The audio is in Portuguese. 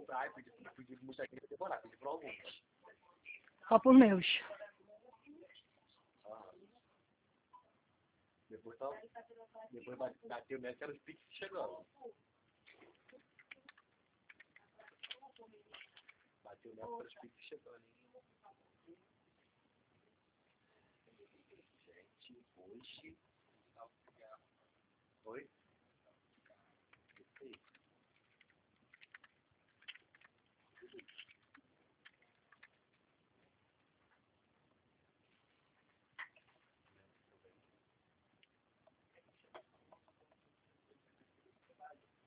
Ai, pedi mostrar que ia demorar, pedi pra alguns. Só por meus. Depois bateu nessa, era os piques chegando. Bateu nessa, era os piques chegando. Gente, hoje... Oi?